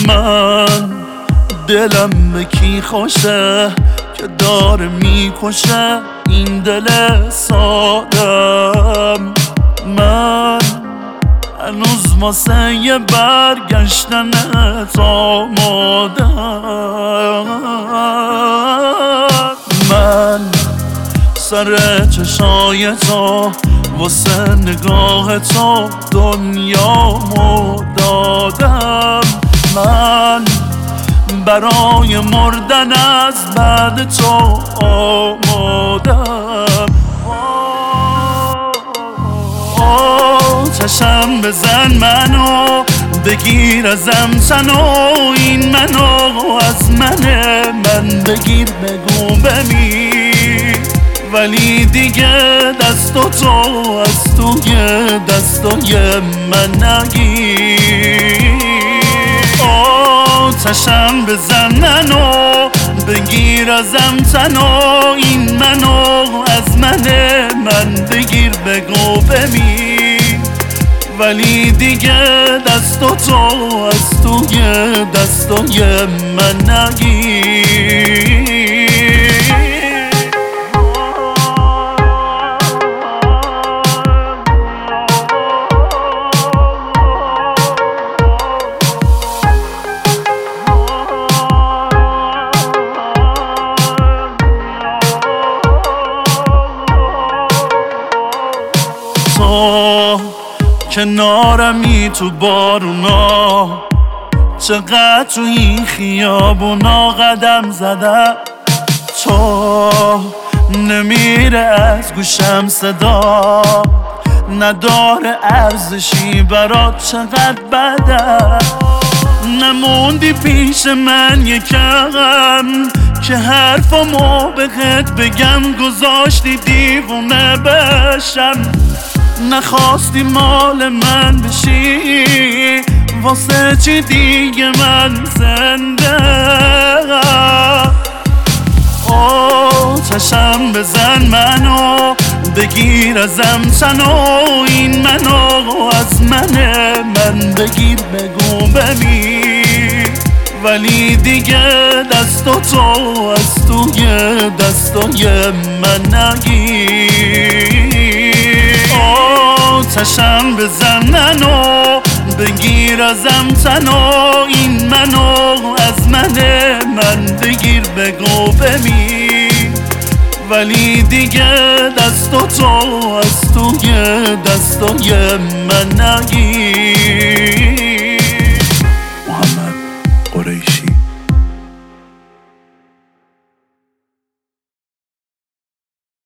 من دلم به کی خوشه که داره میکشه این دل سادم. من هنوز واسه یه برگشتنت آمادم. من سر چشای تو واسه نگاه تو دنیامو دادم. من برای مردن از بعد تو آمادم. آتشم بزن منو بگیر ازم تنو این منو از من بگیر بگو بمیر ولی دیگه دستو تو از توی دستای من نگیر. آتشم بزن منو بگیر ازم تنو این منو از من بگیر بگو بمیر ولی دیگه دستو تو از توی دستای من نگیر. تو کنارمی تو بارونا چقدر تو این خیابونا قدم زدم. تو نمیره از گوشم صدا نداره ارزشی برات چقدر بده. نموندی پیش من یکم که حرفمو بهت بگم گذاشتی دیوونه بشم. نخواستی مال من بشی واسه چی دیگه من زنده. آتشم بزن منو بگیر ازم تنو این منو از من بگیر بگو بمیر ولی دیگه دستو تو از توی دستای من نگیر. آتشم بزن منو بگیر ازم تنو این منو از من بگیر بگو بمیر ولی دیگه دستو تو از توی دستای من نگیر.